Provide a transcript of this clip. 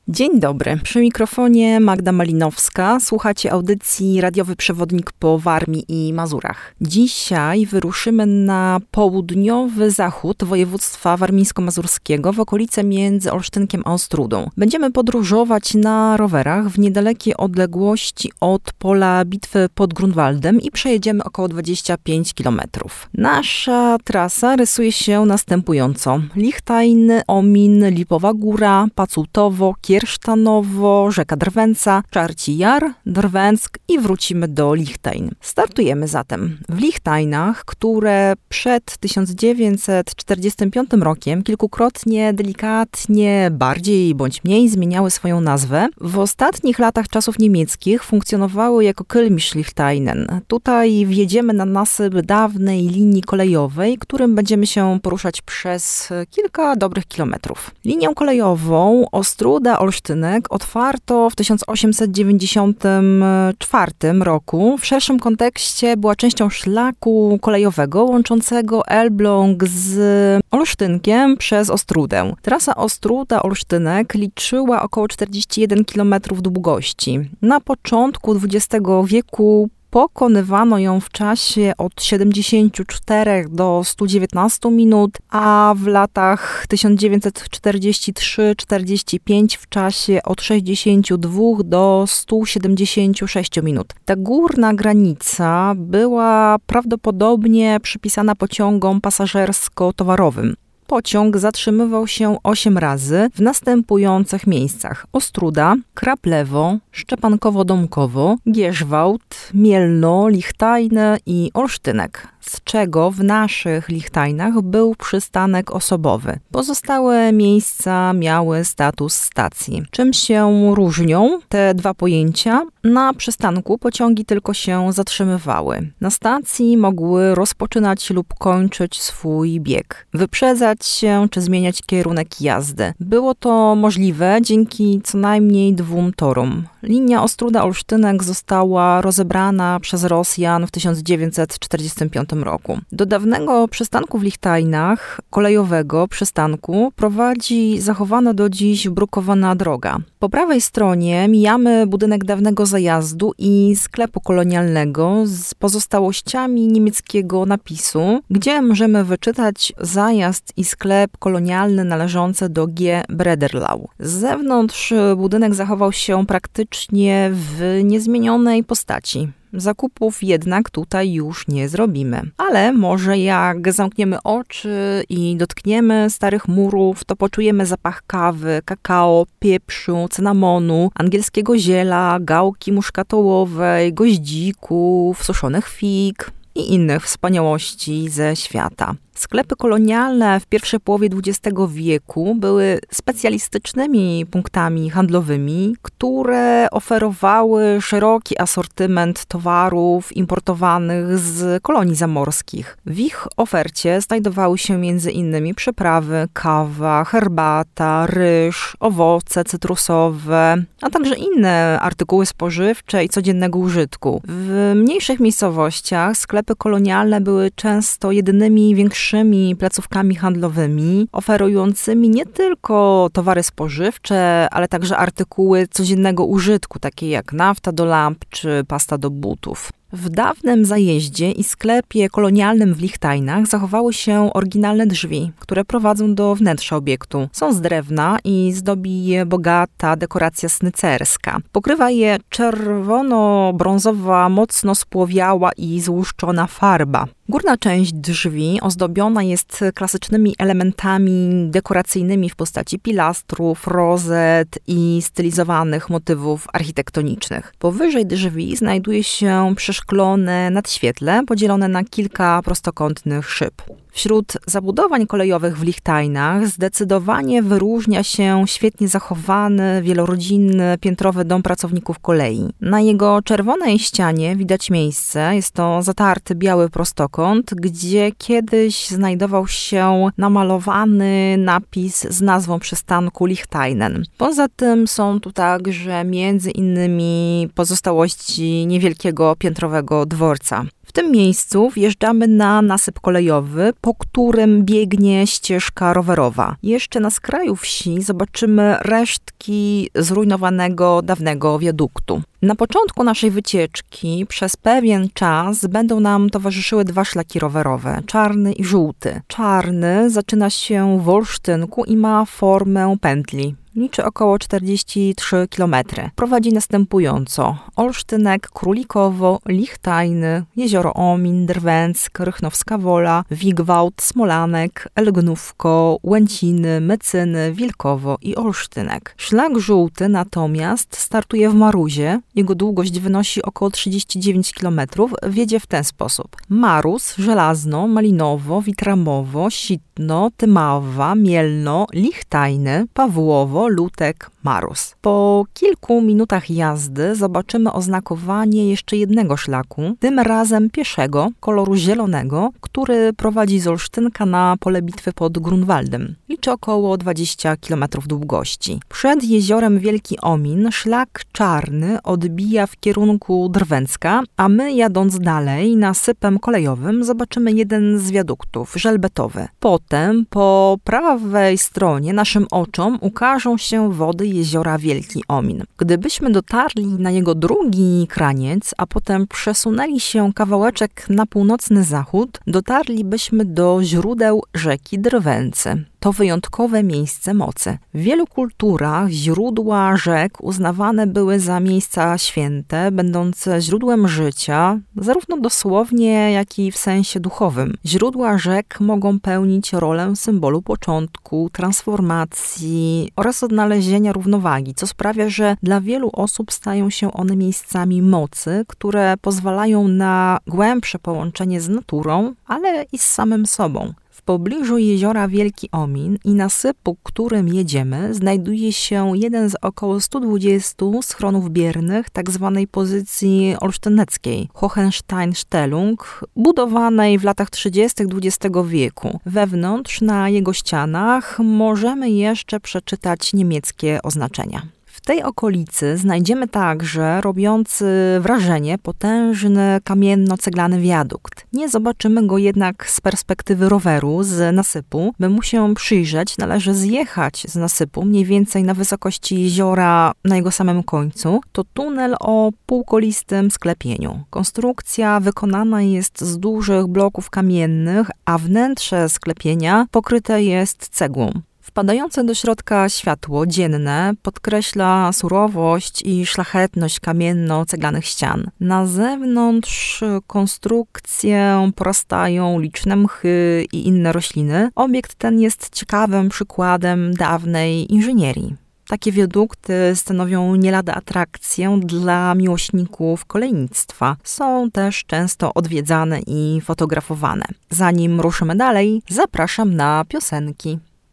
Dzień dobry, przy mikrofonie Magda Malinowska. Słuchacie audycji Radiowy Przewodnik po Warmii i Mazurach. Dzisiaj wyruszymy na południowy zachód województwa warmińsko-mazurskiego w okolice między Olsztynkiem a Ostrudą. Będziemy podróżować na rowerach w niedalekiej odległości od pola bitwy pod Grunwaldem i przejedziemy około 25 km. Nasza trasa rysuje się następująco. Lichtajn, Omin, Lipowa Góra, Pacutowo, Kiersztanowo, rzeka Drwęca, Czarci Jar, Drwęck i wrócimy do Lichtajn. Startujemy zatem w Lichtajnach, które przed 1945 rokiem kilkukrotnie, delikatnie, bardziej bądź mniej zmieniały swoją nazwę. W ostatnich latach czasów niemieckich funkcjonowały jako Kölmisch-Lichtajnen. Tutaj wjedziemy na nasyp dawnej linii kolejowej, którym będziemy się poruszać przez kilka dobrych kilometrów. Linię kolejową Ostróda-Olsztynek otwarto w 1894 roku. W szerszym kontekście była częścią szlaku kolejowego łączącego Elbląg z Olsztynkiem przez Ostrudę. Trasa Ostróda-Olsztynek liczyła około 41 km długości. Na początku XX wieku pokonywano ją w czasie od 74 do 119 minut, a w latach 1943-45 w czasie od 62 do 176 minut. Ta górna granica była prawdopodobnie przypisana pociągom pasażersko-towarowym. Pociąg zatrzymywał się 8 razy w następujących miejscach: Ostruda, Kraplewo, Szczepankowo-Domkowo, Gierzwałd, Mielno, Lichtajne i Olsztynek, z czego w naszych Lichtajnach był przystanek osobowy. Pozostałe miejsca miały status stacji. Czym się różnią te dwa pojęcia? Na przystanku pociągi tylko się zatrzymywały. Na stacji mogły rozpoczynać lub kończyć swój bieg, wyprzedzać się czy zmieniać kierunek jazdy. Było to możliwe dzięki co najmniej 2 torom. Linia Ostruda-Olsztynek została rozebrana przez Rosjan w 1945 roku. Do dawnego przystanku w Lichtajnach, kolejowego przystanku, prowadzi zachowana do dziś brukowana droga. Po prawej stronie mijamy budynek dawnego zajazdu i sklepu kolonialnego z pozostałościami niemieckiego napisu, gdzie możemy wyczytać zajazd i sklep kolonialny należący do G. Brederlau. Z zewnątrz budynek zachował się praktycznie w niezmienionej postaci. Zakupów jednak tutaj już nie zrobimy. Ale może jak zamkniemy oczy i dotkniemy starych murów, to poczujemy zapach kawy, kakao, pieprzu, cynamonu, angielskiego ziela, gałki muszkatołowej, goździków, suszonych fig i innych wspaniałości ze świata. Sklepy kolonialne w pierwszej połowie XX wieku były specjalistycznymi punktami handlowymi, które oferowały szeroki asortyment towarów importowanych z kolonii zamorskich. W ich ofercie znajdowały się m.in. przyprawy, kawa, herbata, ryż, owoce cytrusowe, a także inne artykuły spożywcze i codziennego użytku. W mniejszych miejscowościach sklepy kolonialne były często jedynymi większymi placówkami handlowymi, oferującymi nie tylko towary spożywcze, ale także artykuły codziennego użytku, takie jak nafta do lamp czy pasta do butów. W dawnym zajeździe i sklepie kolonialnym w Lichtajnach zachowały się oryginalne drzwi, które prowadzą do wnętrza obiektu. Są z drewna i zdobi je bogata dekoracja snycerska. Pokrywa je czerwono-brązowa, mocno spłowiała i złuszczona farba. Górna część drzwi ozdobiona jest klasycznymi elementami dekoracyjnymi w postaci pilastrów, rozet i stylizowanych motywów architektonicznych. Powyżej drzwi znajduje się przeszklone nadświetle podzielone na kilka prostokątnych szyb. Wśród zabudowań kolejowych w Lichtajnach zdecydowanie wyróżnia się świetnie zachowany, wielorodzinny, piętrowy dom pracowników kolei. Na jego czerwonej ścianie widać miejsce, jest to zatarty biały prostokąt, gdzie kiedyś znajdował się namalowany napis z nazwą przystanku Lichtajnen. Poza tym są tu także między innymi pozostałości niewielkiego piętrowego kilometrowego dworca. W tym miejscu wjeżdżamy na nasyp kolejowy, po którym biegnie ścieżka rowerowa. Jeszcze na skraju wsi zobaczymy resztki zrujnowanego dawnego wiaduktu. Na początku naszej wycieczki przez pewien czas będą nam towarzyszyły 2 szlaki rowerowe, czarny i żółty. Czarny zaczyna się w Olsztynku i ma formę pętli. Liczy około 43 km. Prowadzi następująco: Olsztynek, Królikowo, Lichtajny, Jezioro Omin, Drwęck, Rychnowska Wola, Wigwałd, Smolanek, Elgnówko, Łęciny, Mecyny, Wilkowo i Olsztynek. Szlak żółty natomiast startuje w Maruzie. Jego długość wynosi około 39 km. Wiedzie w ten sposób: Maruz, Żelazno, Malinowo, Witramowo, Sitno, Tymawa, Mielno, Lichtajny, Pawłowo, Lutek, Maruz. Po kilku minutach jazdy zobaczymy oznakowanie jeszcze jednego szlaku, tym razem pieszego, koloru zielonego, który prowadzi z Olsztynka na pole bitwy pod Grunwaldem. Liczy około 20 km długości. Przed jeziorem Wielki Omin szlak czarny odbija w kierunku Drwęcka, a my jadąc dalej nasypem kolejowym zobaczymy jeden z wiaduktów, żelbetowy. Potem po prawej stronie naszym oczom ukażą się wody jeziora Wielki Omin. Gdybyśmy dotarli na jego drugi kraniec, a potem przesunęli się kawałeczek na północny zachód, dotarlibyśmy do źródeł rzeki Drwęcy. To wyjątkowe miejsce mocy. W wielu kulturach źródła rzek uznawane były za miejsca święte, będące źródłem życia, zarówno dosłownie, jak i w sensie duchowym. Źródła rzek mogą pełnić rolę symbolu początku, transformacji oraz odnalezienia równowagi, co sprawia, że dla wielu osób stają się one miejscami mocy, które pozwalają na głębsze połączenie z naturą, ale i z samym sobą. W pobliżu jeziora Wielki Omin i nasypu, którym jedziemy, znajduje się jeden z około 120 schronów biernych tzw. pozycji olsztyneckiej, Hohenstein-Stellung, budowanej w latach 30. XX wieku. Wewnątrz, na jego ścianach, możemy jeszcze przeczytać niemieckie oznaczenia. W tej okolicy znajdziemy także robiący wrażenie potężny kamienno-ceglany wiadukt. Nie zobaczymy go jednak z perspektywy roweru, z nasypu. By mu się przyjrzeć, należy zjechać z nasypu mniej więcej na wysokości jeziora na jego samym końcu. To tunel o półkolistym sklepieniu. Konstrukcja wykonana jest z dużych bloków kamiennych, a wnętrze sklepienia pokryte jest cegłą. Wpadające do środka światło dzienne podkreśla surowość i szlachetność kamienno-ceglanych ścian. Na zewnątrz konstrukcję porastają liczne mchy i inne rośliny. Obiekt ten jest ciekawym przykładem dawnej inżynierii. Takie wiadukty stanowią nie lada atrakcję dla miłośników kolejnictwa. Są też często odwiedzane i fotografowane. Zanim ruszymy dalej, zapraszam na piosenki.